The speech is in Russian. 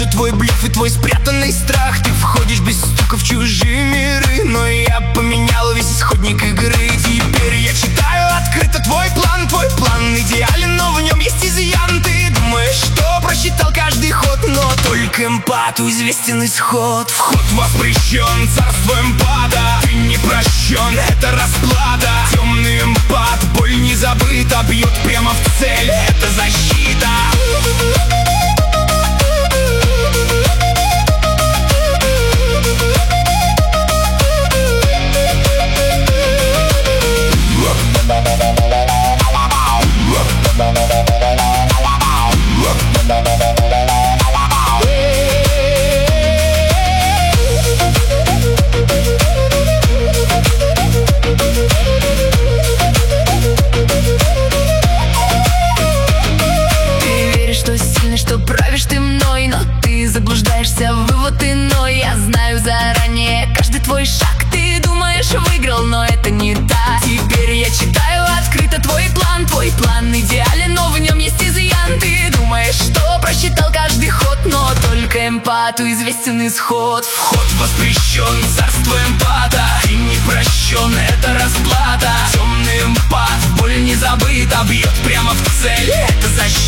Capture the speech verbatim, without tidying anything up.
же твой блеф и твой спрятанный страх. Ты входишь без стука в чужие миры, но я поменял весь исходник игры. Теперь я читаю открыто твой план. Твой план идеален, но в нем есть изъян. Ты думаешь, что просчитал каждый ход, но только эмпату известен исход. Вход воспрещен царством эмпата. Ты не прощен, это расплата. Темный эмпат, боль не забыта, бьет прямо в цель, это защита. Что правишь ты мной, но ты заблуждаешься, вывод иной. Я знаю заранее каждый твой шаг. Ты думаешь, выиграл, но это не так. Теперь я читаю открыто твой план. Твой план идеален, но в нем есть изъян. Ты думаешь, что просчитал каждый ход, но только эмпату известен исход. Вход воспрещен, царство эмпата. Ты не прощен, это расплата. Темный эмпат, боль не забыта, бьет прямо в цель, это защита.